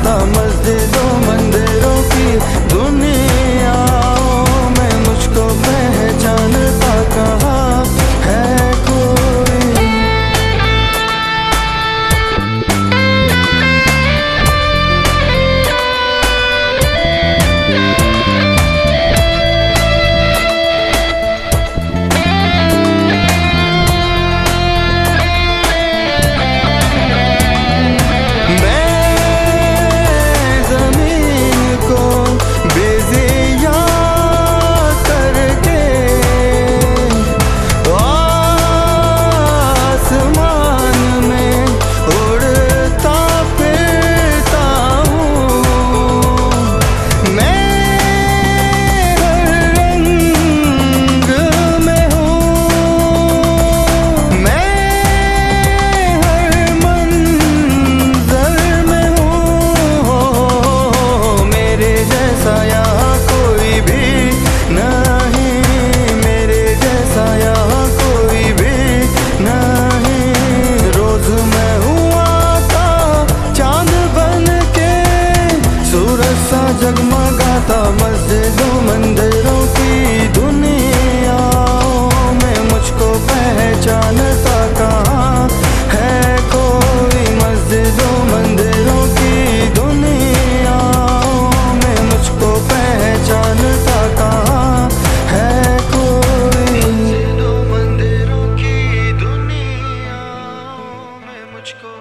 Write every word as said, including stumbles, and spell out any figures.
गाता मस्जिदों मंदिरों की दुनियाओं में मुझको पहचानता कहाँ है कोई। जगमगाता मस्जिदों मंदिरों की दुनियाओं में मुझको पहचानता कहाँ है कोई। मस्जिदों मंदिरों की दुनियाओं में मुझको पहचानता कहाँ है कोई। मस्जिदों मंदिरों की दुनियाओं में मुझको